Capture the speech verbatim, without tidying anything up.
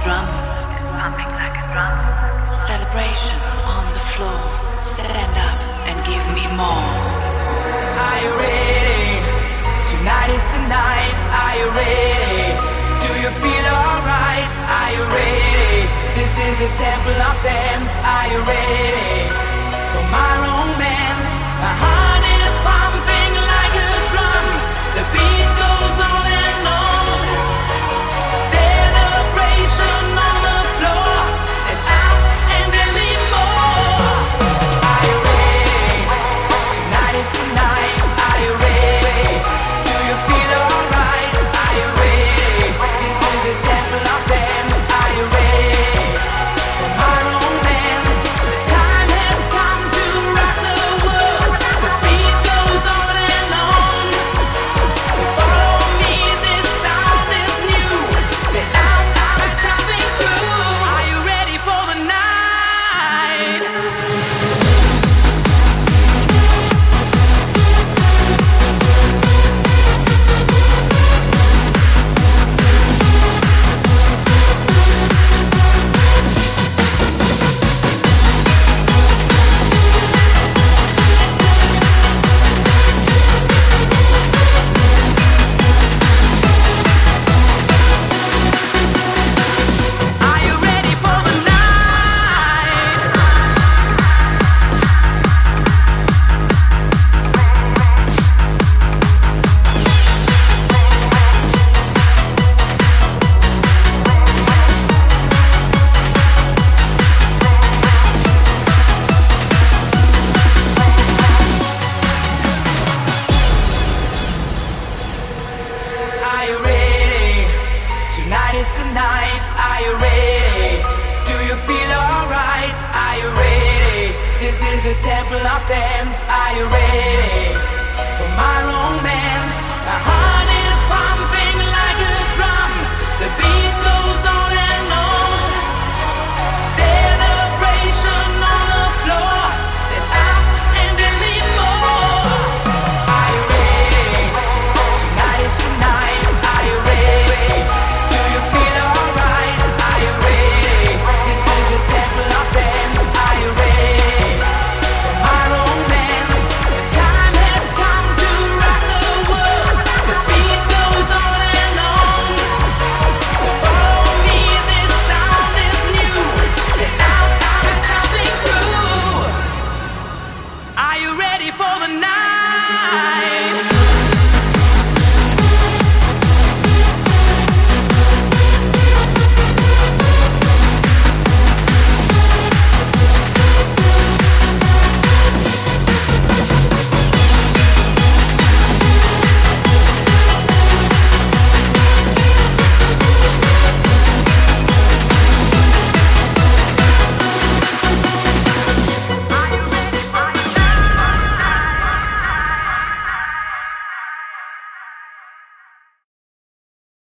drum. Pumping like a drum. Celebration on the floor. Stand up and give me more. Are you ready? Tonight is the night. Are you ready? Do you feel alright? Are you ready? This is the temple of dance. Are you ready for my romance? My heart is pumping like a drum. The beat goes on and on. Celebration on the floor. Stand up and give me more. Are you ready? Tonight is the night. Are you ready? Do you feel alright? Are you ready? This is the temple of dance. Are you ready for my romance? The time has come to rock the world. The beat goes on and on. So follow me, this sound is new. Stand out, I'm jumping through. Are you ready for the night? Are you ready for the night? Are you ready? Tonight is the night. Are you ready? Do you feel alright? Are you ready? This is the temple of dance. Are you ready